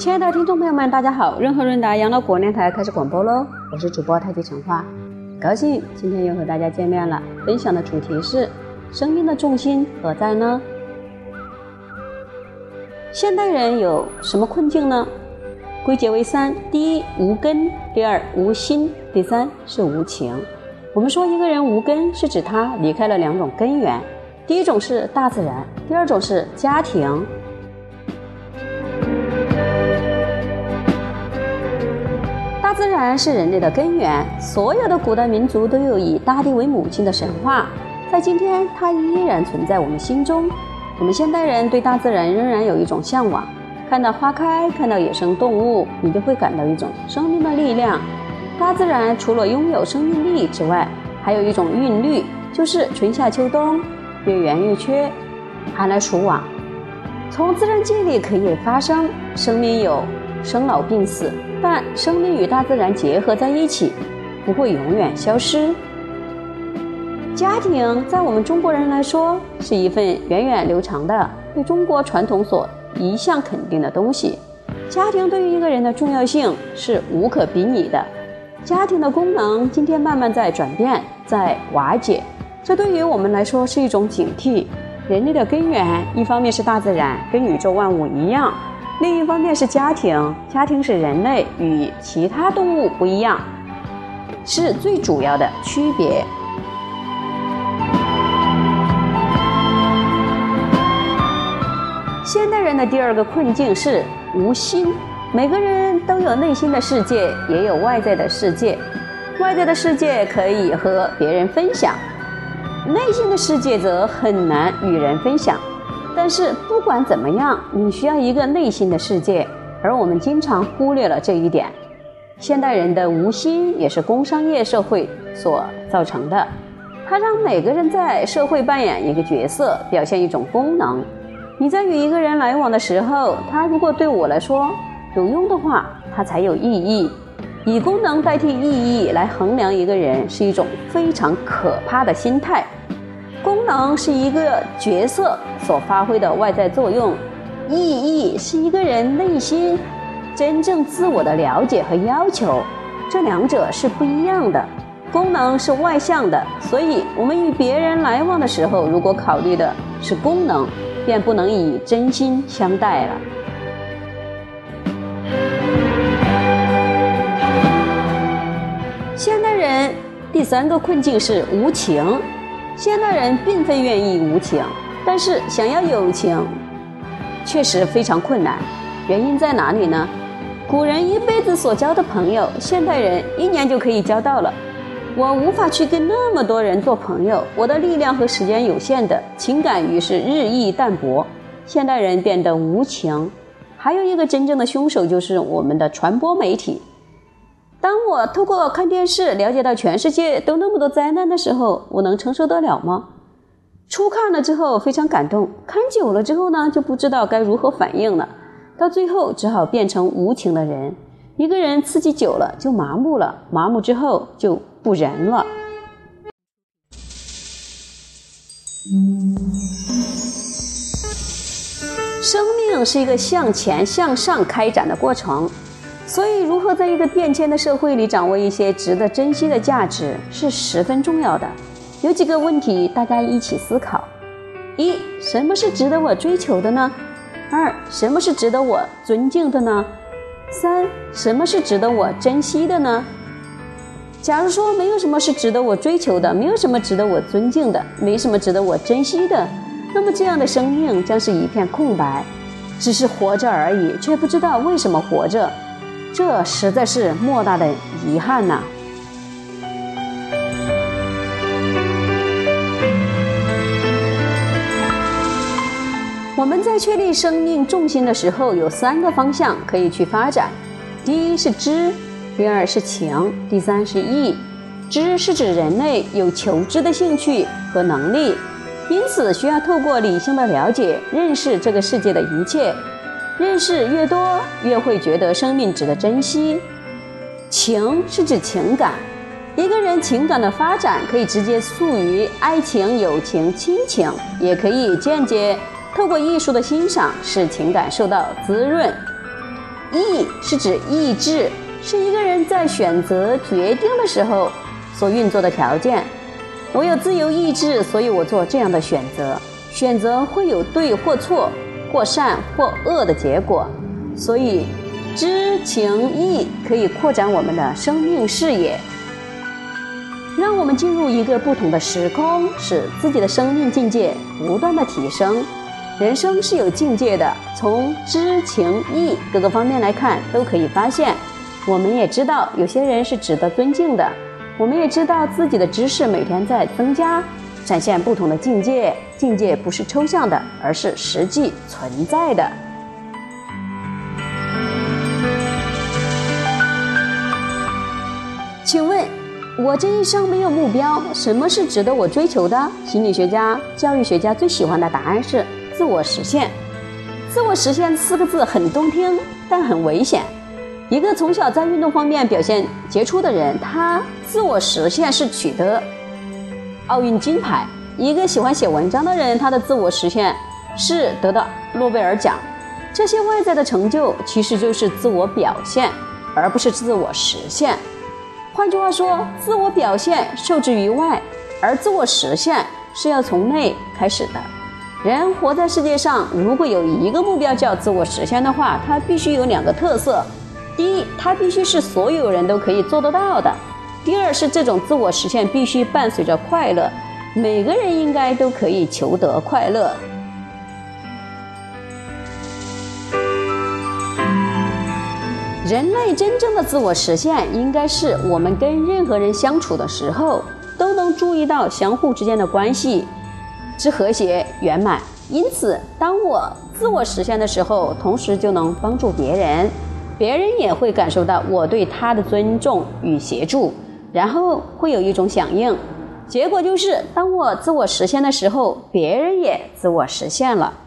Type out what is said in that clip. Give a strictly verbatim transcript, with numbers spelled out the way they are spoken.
亲爱的听众朋友们，大家好！润和润达养老国电台开始广播喽，我是主播太极陈化，高兴今天又和大家见面了。分享的主题是：生命的重心何在呢？现代人有什么困境呢？归结为三：第一，无根；第二，无心；第三是无情。我们说一个人无根，是指他离开了两种根源，第一种是大自然，第二种是家庭。大自然是人类的根源，所有的古代民族都有以大地为母亲的神话，在今天它依然存在我们心中。我们现代人对大自然仍然有一种向往，看到花开，看到野生动物，你就会感到一种生命的力量。大自然除了拥有生命力之外，还有一种韵律，就是春夏秋冬，月圆月缺，寒来暑往。从自然界里可以发生生命有生老病死，但生命与大自然结合在一起，不会永远消失。家庭在我们中国人来说，是一份源远流长的对中国传统所一向肯定的东西。家庭对于一个人的重要性是无可比拟的。家庭的功能今天慢慢在转变，在瓦解，这对于我们来说是一种警惕。人类的根源，一方面是大自然，跟宇宙万物一样，另一方面是家庭，家庭是人类与其他动物不一样，是最主要的区别。现代人的第二个困境是无心。每个人都有内心的世界，也有外在的世界。外在的世界可以和别人分享，内心的世界则很难与人分享。但是不管怎么样，你需要一个内心的世界，而我们经常忽略了这一点。现代人的无心也是工商业社会所造成的，它让每个人在社会扮演一个角色，表现一种功能。你在与一个人来往的时候，他如果对我来说有用的话，它才有意义。以功能代替意义来衡量一个人，是一种非常可怕的心态。功能是一个角色所发挥的外在作用，意义是一个人内心真正自我的了解和要求，这两者是不一样的。功能是外向的，所以我们与别人来往的时候，如果考虑的是功能，便不能以真心相待了。现代人第三个困境是无情。现代人并非愿意无情，但是想要有情确实非常困难。原因在哪里呢？古人一辈子所交的朋友，现代人一年就可以交到了。我无法去跟那么多人做朋友，我的力量和时间有限的，情感于是日益淡薄，现代人变得无情。还有一个真正的凶手，就是我们的传播媒体。当我透过看电视了解到全世界都那么多灾难的时候，我能承受得了吗？初看了之后非常感动，看久了之后呢，就不知道该如何反应了，到最后只好变成无情的人。一个人刺激久了就麻木了，麻木之后就不仁了。生命是一个向前向上开展的过程，所以如何在一个变迁的社会里掌握一些值得珍惜的价值是十分重要的。有几个问题大家一起思考：一，什么是值得我追求的呢？二，什么是值得我尊敬的呢？三，什么是值得我珍惜的呢？假如说没有什么是值得我追求的，没有什么值得我尊敬的，没什么值得我珍惜的，那么这样的生命将是一片空白，只是活着而已，却不知道为什么活着，这实在是莫大的遗憾呐。我们在确立生命重心的时候，有三个方向可以去发展。第一是知，第二是情，第三是义。知是指人类有求知的兴趣和能力，因此需要透过理性的了解认识这个世界的一切，认识越多越会觉得生命值得珍惜。情是指情感，一个人情感的发展可以直接诉于爱情、友情、亲情，也可以间接透过艺术的欣赏使情感受到滋润。 意是指意志，是一个人在选择决定的时候所运作的条件。我有自由意志，所以我做这样的选择。选择会有对或错，或善或恶的结果，所以知情意可以扩展我们的生命视野，让我们进入一个不同的时空，使自己的生命境界不断的提升。人生是有境界的，从知情意各个方面来看都可以发现。我们也知道有些人是值得尊敬的，我们也知道自己的知识每天在增加，展现不同的境界。境界不是抽象的，而是实际存在的。请问我这一生没有目标，什么是值得我追求的？心理学家、教育学家最喜欢的答案是自我实现。自我实现四个字很动听，但很危险。一个从小在运动方面表现杰出的人，他自我实现是取得奥运金牌；一个喜欢写文章的人，他的自我实现是得到诺贝尔奖。这些外在的成就其实就是自我表现，而不是自我实现。换句话说，自我表现受制于外，而自我实现是要从内开始的。人活在世界上，如果有一个目标叫自我实现的话，它必须有两个特色。第一，它必须是所有人都可以做得到的；第二，是这种自我实现必须伴随着快乐，每个人应该都可以求得快乐。人类真正的自我实现，应该是我们跟任何人相处的时候，都能注意到相互之间的关系之和谐圆满。因此，当我自我实现的时候，同时就能帮助别人，别人也会感受到我对他的尊重与协助，然后会有一种响应。结果就是，当我自我实现的时候，别人也自我实现了。